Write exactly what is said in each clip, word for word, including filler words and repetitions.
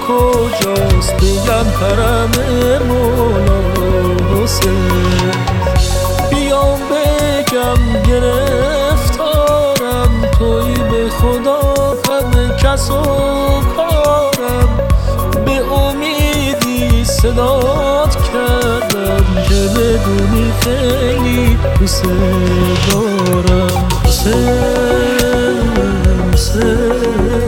کجاست بگم حرم مولا حسین. بیام بگم گرفتارم توی به خدا همه کس و کارم، به امیدی صدات کردم که بدونی خیلی دوست دارم. حسین حسین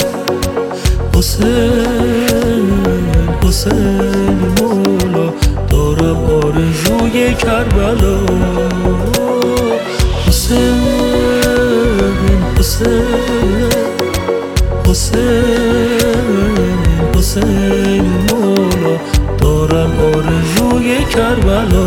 حسین حسین مولا دارم آرزوی کربلا. حسین حسین حسین حسین مولا دارم آرزوی کربلا.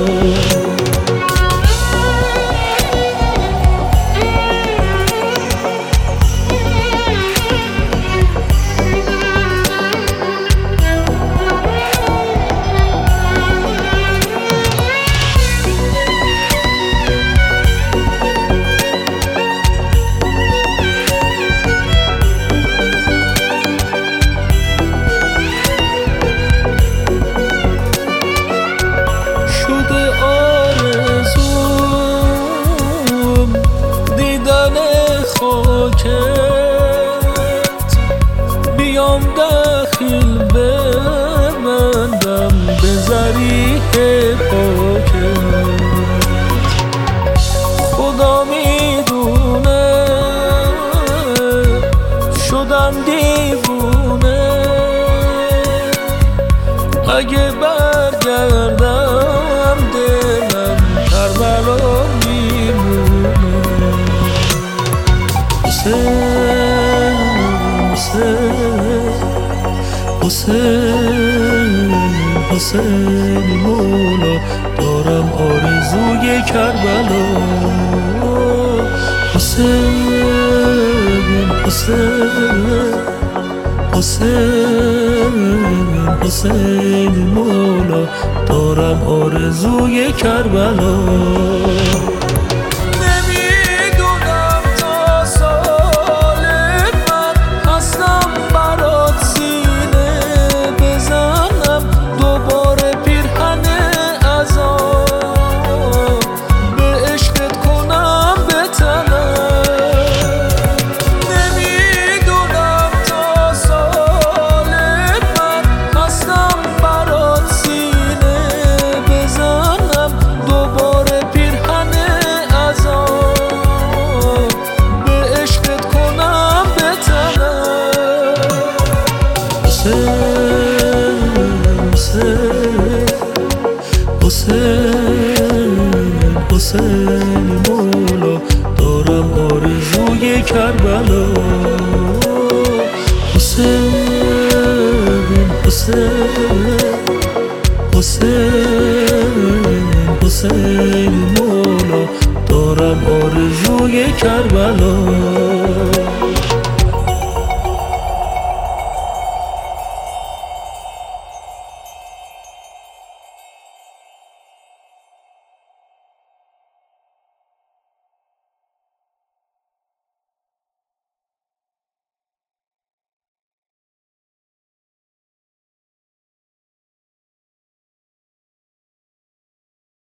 بیام داخل ببندم به ذریح پاکت، خدا میدونه شدم دیوونه، اگه برگردم دلم کربلا میمونه. حسین حسین حسین مولا دارم آرزوی کربلا. حسین حسین حسین حسین مولا دارم آرزوی کربلا. حسین حسین مولا دارم آرزوی کربلا. حسین حسین حسین حسین مولا دارم آرزوی کربلا.